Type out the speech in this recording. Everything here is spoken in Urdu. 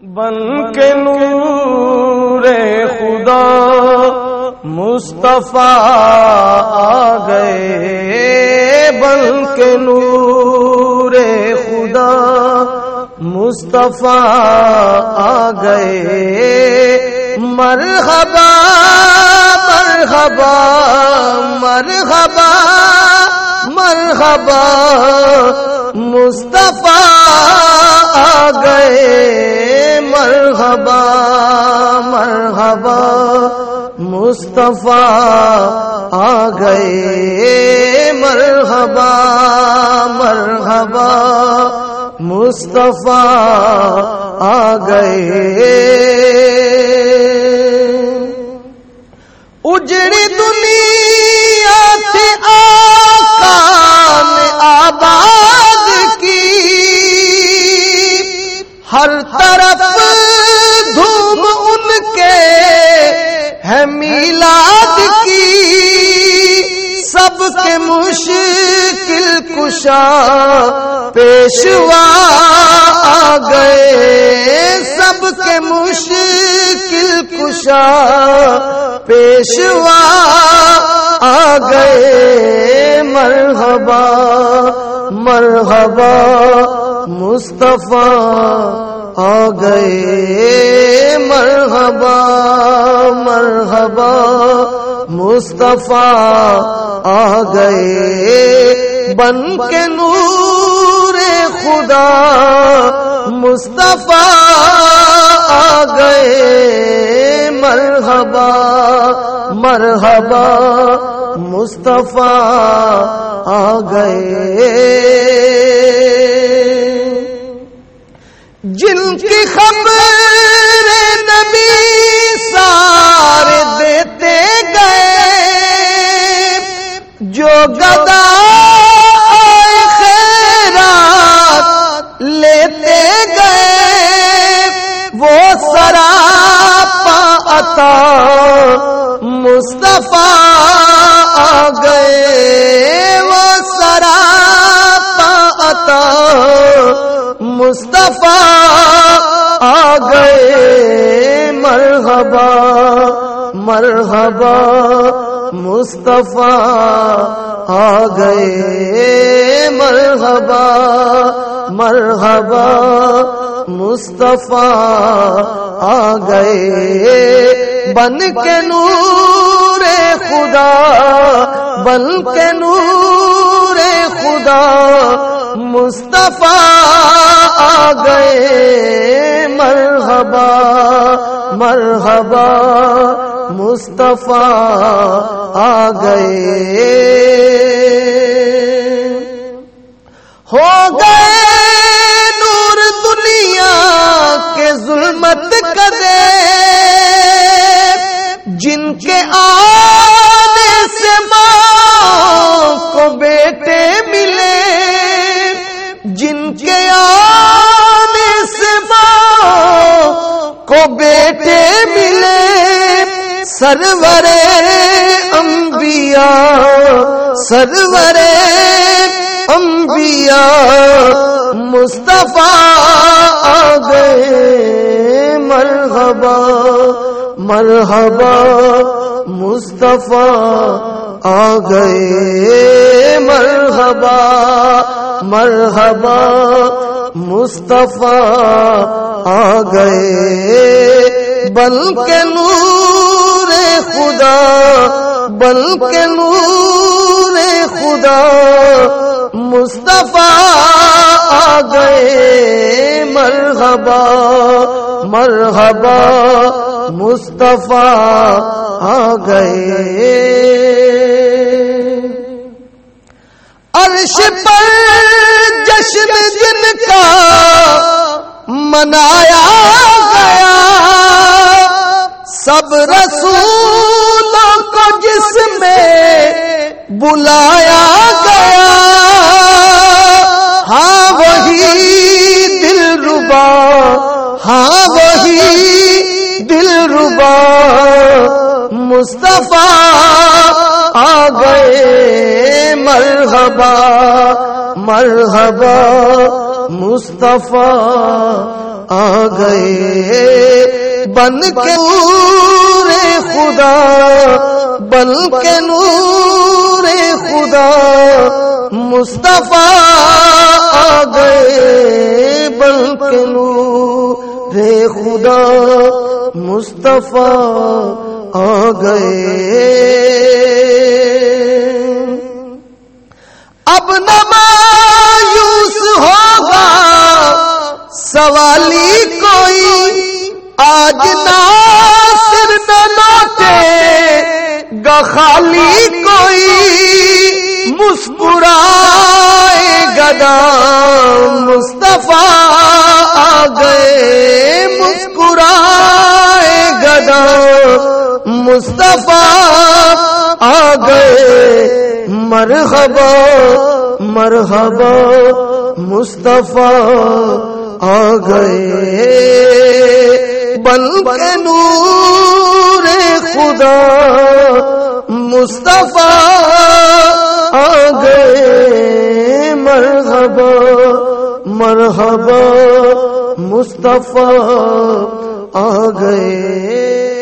بن کے نور خدا مصطفیٰ آ گئے، بن کے نور خدا مصطفیٰ آ گئے۔ مرحبا مرحبا مرحبا مرحبا مصطفیٰ آ گئے، مرحبا مرحبا مصطفیٰ آ گئے، مرحبا مرحبا مصطفیٰ آ گئے۔ اجڑی دنیا سے آقا نے آباد کی، ہر طرف دھوم ان کے ہے میلاد کی، سب کے مشکل کشا پیشوا آ گئے، سب کے مشکل کشا پیشوا آ گئے۔ مرحبا مرحبا مصطفیٰ آ گئے، مرحبا مرحبا مصطفیٰ آ گئے، بن کے نور خدا مصطفیٰ آ گئے، مرحبا مرحبا مصطفیٰ آ گئے۔ جن کی خبر نبی سارے دیتے گئے، جو گدا خیرات لیتے گئے، وہ سراپا عطا مصطفیٰ آ گئے، وہ سراپا عطا مصطفیٰ آ گئے۔ مرحبا مرحبا مصطفیٰ آ گئے، مرحبا مرحبا مصطفیٰ آ گئے، بن کے نور خدا بن کے نور خدا مصطفیٰ آ گئے، مرحبا مرحبا مصطفیٰ آ گئے۔ ہو گئے نور دنیا کے ظلمت کدے، جن کے آنے سے ماں کو بیٹے ملے، جن کے آنے سے ماں کو بیٹے ملے، سرور انبیاء سرور انبیاء مصطفیٰ آ گئے، مرحبا مرحبا مصطفیٰ آ گئے، مرحبا مرحبا مصطفیٰ آ گئے، بن کے نور خدا بن کے نور خدا مصطفیٰ آ گئے، مرحبا مرحبا مصطفیٰ آ گئے۔ عرش پر جشن جن کا منایا گیا، سب رسولوں کو جس میں بلایا گیا، ہاں وہی دلربا ہاں وہی دلربا مصطفیٰ آ گئے، مرحبا مرحبا مصطفیٰ آ گئے بن کے نور خدا، بن کے نور خدا مصطفیٰ آ گئے، بن کے نور خدا مصطفیٰ آ گئے۔ اب نہ مایوس ہوگا سوالی کوئی، آج ناصر نہ لوٹے گا خالی کوئی، مسکرائے گدا مصطفیٰ آ گئے، مسکرائے گدا مصطفیٰ آ گئے۔ مرحبا مرحبا مصطفیٰ آ گئے، بن کے نور خدا مصطفیٰ آ گئے۔ مرحبا مرحبا مصطفیٰ آ گئے۔